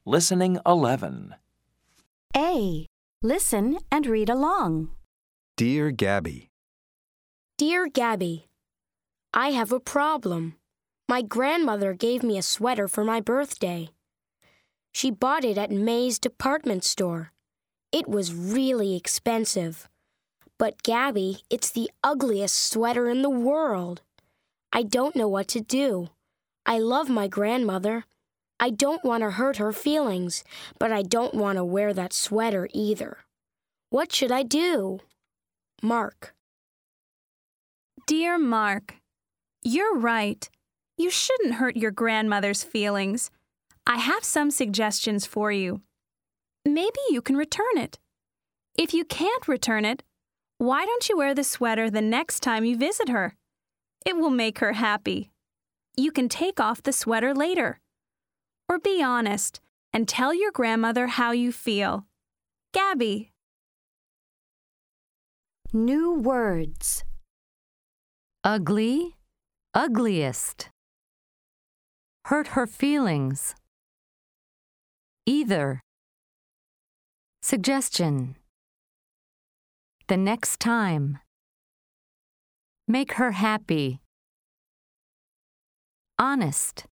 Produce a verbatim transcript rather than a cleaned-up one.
Listening eleven. A. Listen and read along. Dear Gabby, Dear Gabby, I have a problem. My grandmother gave me a sweater for my birthday. She bought it at May's department store. It was really expensive. But Gabby, it's the ugliest sweater in the world. I don't know what to do. I love my grandmother. I don't want to hurt her feelings, but I don't want to wear that sweater either. What should I do? Mark. Dear Mark, you're right. You shouldn't hurt your grandmother's feelings. I have some suggestions for you. Maybe you can return it. If you can't return it, why don't you wear the sweater the next time you visit her? It will make her happy. You can take off the sweater later. Or be honest and tell your grandmother how you feel. Gabby. New words. Ugly, ugliest. Hurt her feelings. Either. Suggestion. The next time. Make her happy. Honest.